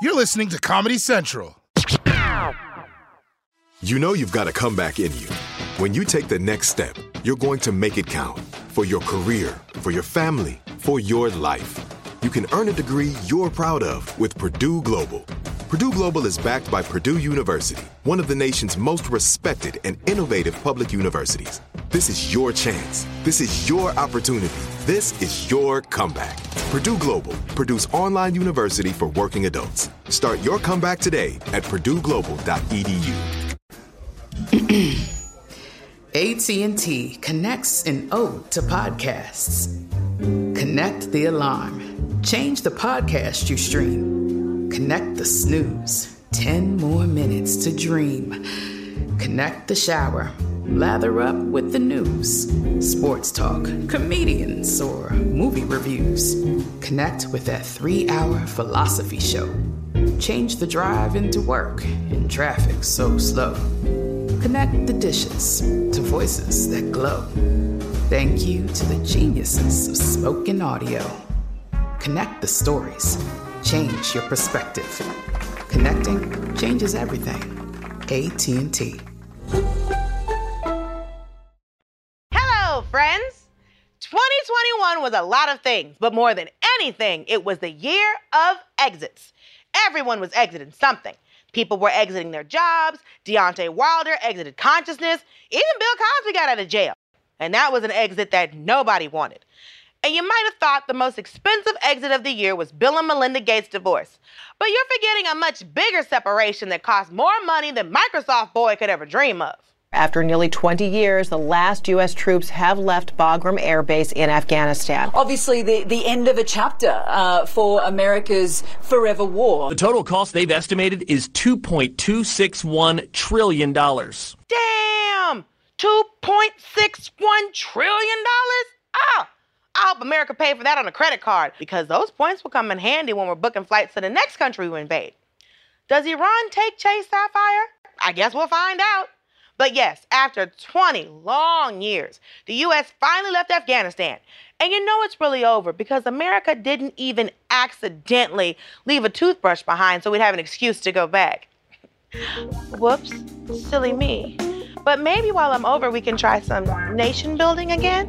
You're listening to Comedy Central. You know you've got a comeback in you. When you take the next step, you're going to make it count for your career, for your family, for your life. You can earn a degree you're proud of with Purdue Global. Purdue Global is backed by Purdue University, one of the nation's most respected and innovative public universities. This is your chance. This is your opportunity. This is your comeback. Purdue Global, Purdue's online university for working adults. Start your comeback today at purdueglobal.edu. AT&T connects an ode to podcasts. Connect the alarm. Change the podcast you stream. Connect the snooze. 10 more minutes to dream. Connect the shower. Lather up with the news. Sports talk, comedians, or movie reviews. Connect with that 3-hour philosophy show. Change the drive into work in traffic so slow. Connect the dishes to voices that glow. Thank you to the geniuses of spoken audio. Connect the stories. Change your perspective. Connecting changes everything. AT&T. Hello, friends. 2021 was a lot of things, but more than anything, it was the year of exits. Everyone was exiting something. People were exiting their jobs. Deontay Wilder exited consciousness. Even Bill Cosby got out of jail. And that was an exit that nobody wanted. And you might have thought the most expensive exit of the year was Bill and Melinda Gates' divorce. But you're forgetting a much bigger separation that cost more money than Microsoft Boy could ever dream of. After nearly 20 years, the last U.S. troops have left Bagram Air Base in Afghanistan. Obviously, the end of a chapter for America's forever war. The total cost they've estimated is $2.261 trillion. Damn! $2.61 trillion? Oh, I hope America paid for that on a credit card, because those points will come in handy when we're booking flights to the next country we invade. Does Iran take Chase Sapphire? I guess we'll find out. But yes, after 20 long years, the U.S. finally left Afghanistan. And you know it's really over because America didn't even accidentally leave a toothbrush behind so we'd have an excuse to go back. Whoops, silly me. But maybe while I'm over, we can try some nation building again.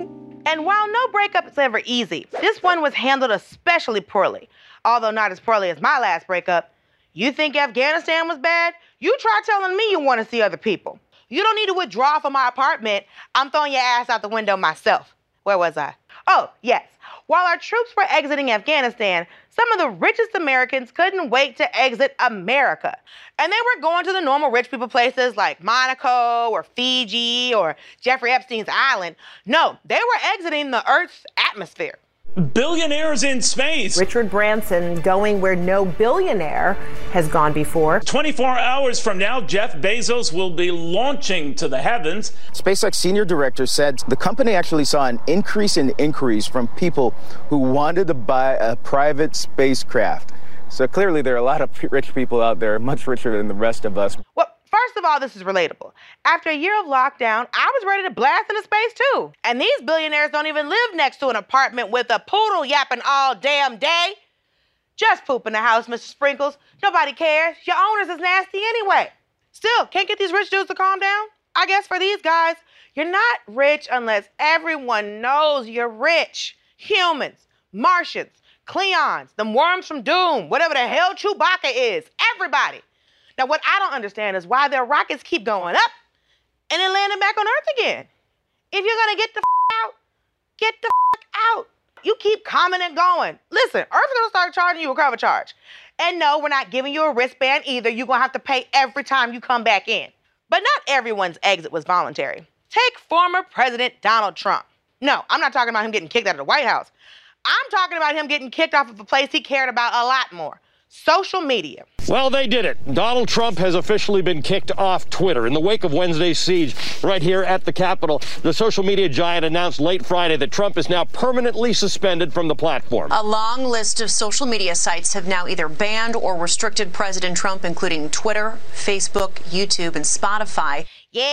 And while no breakup is ever easy, this one was handled especially poorly. Although not as poorly as my last breakup. You think Afghanistan was bad? You try telling me you want to see other people. You don't need to withdraw from my apartment. I'm throwing your ass out the window myself. Where was I? Oh, yes. While our troops were exiting Afghanistan, some of the richest Americans couldn't wait to exit America. And they were going to the normal rich people places like Monaco or Fiji or Jeffrey Epstein's island. No, they were exiting the Earth's atmosphere. Billionaires in space. Richard Branson going where no billionaire has gone before. 24 hours from now, Jeff Bezos will be launching to the heavens. SpaceX senior director said the company actually saw an increase in inquiries from people who wanted to buy a private spacecraft. So clearly there are a lot of rich people out there, much richer than the rest of us. Well, first of all, this is relatable. After a year of lockdown, I was ready to blast into space too. And these billionaires don't even live next to an apartment with a poodle yapping all damn day. Just poop in the house, Mr. Sprinkles. Nobody cares. Your owners is nasty anyway. Still, can't get these rich dudes to calm down? I guess for these guys, you're not rich unless everyone knows you're rich. Humans, Martians, Cleons, them worms from Doom, whatever the hell Chewbacca is. Everybody. Now, what I don't understand is why their rockets keep going up and then landing back on Earth again. If you're going to get the out, get the out. You keep coming and going. Listen, Earth's going to start charging you a cover charge. And no, we're not giving you a wristband either. You're going to have to pay every time you come back in. But not everyone's exit was voluntary. Take former President Donald Trump. No, I'm not talking about him getting kicked out of the White House. I'm talking about him getting kicked off of a place he cared about a lot more. Social media. Well, they did it. Donald Trump has officially been kicked off Twitter. In the wake of Wednesday's siege right here at the Capitol, the social media giant announced late Friday that Trump is now permanently suspended from the platform. A long list of social media sites have now either banned or restricted President Trump, including Twitter, Facebook, YouTube, and Spotify.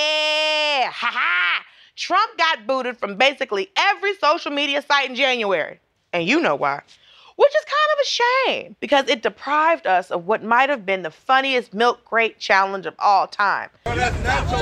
Yeah, ha-ha! Trump got booted from basically every social media site in January. And you know why. which is kind of a shame because it deprived us of what might have been the funniest milk crate challenge of all time. Hey, you're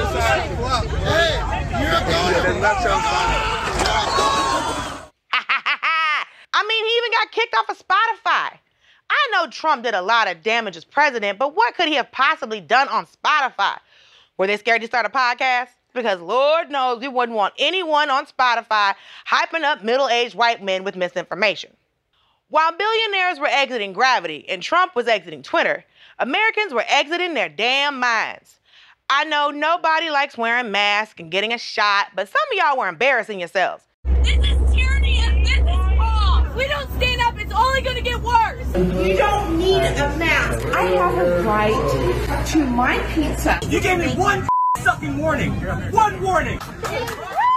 I mean, he even got kicked off of Spotify. I know Trump did a lot of damage as president, but what could he have possibly done on Spotify? Were they scared to start a podcast? Because Lord knows we wouldn't want anyone on Spotify hyping up middle-aged white men with misinformation. While billionaires were exiting Gravity and Trump was exiting Twitter, Americans were exiting their damn minds. I know nobody likes wearing masks and getting a shot, but some of y'all were embarrassing yourselves. This is tyranny and this is wrong. If we don't stand up, it's only going to get worse. You don't need a mask. I have a right to my pizza. You gave me one fucking warning. One warning. Sit.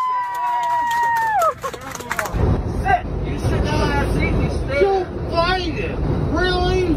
You sit down on that seat and you stay. Don't fight it. Really?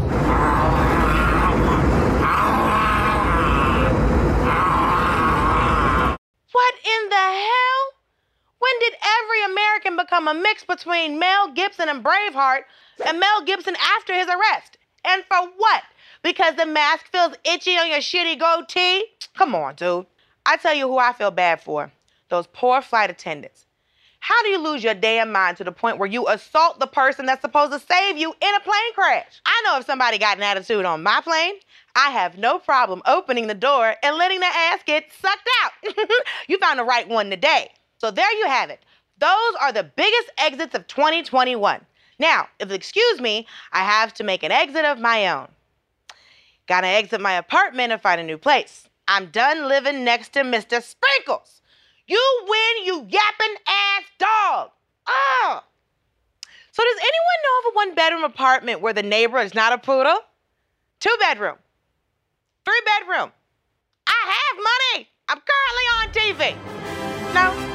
What in the hell? When did every American become a mix between Mel Gibson and Braveheart and Mel Gibson after his arrest? And for what? Because the mask feels itchy on your shitty goatee? Come on, dude. I tell you who I feel bad for. Those poor flight attendants. How do you lose your damn mind to the point where you assault the person that's supposed to save you in a plane crash? I know if somebody got an attitude on my plane, I have no problem opening the door and letting their ass get sucked out. You found the right one today. So there you have it. Those are the biggest exits of 2021. Now, if you'll excuse me, I have to make an exit of my own. Gotta exit my apartment and find a new place. I'm done living next to Mr. Sprinkles. You win, you yapping ass dog. Oh. So does anyone know of a one-bedroom apartment where the neighbor is not a poodle? 2-bedroom. 3-bedroom. I have money. I'm currently on TV. No.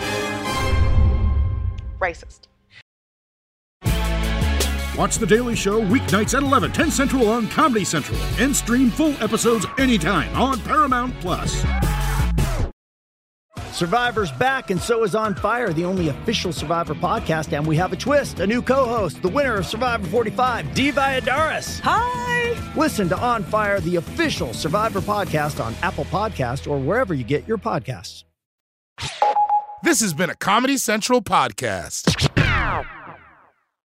Racist. Watch The Daily Show weeknights at 11, 10 Central on Comedy Central. And stream full episodes anytime on Paramount+. Survivor's back, and so is On Fire, the only official Survivor podcast. And we have a twist, a new co-host, the winner of Survivor 45, Dee Valladares. Hi! Listen to On Fire, the official Survivor podcast on Apple Podcasts or wherever you get your podcasts. This has been a Comedy Central podcast.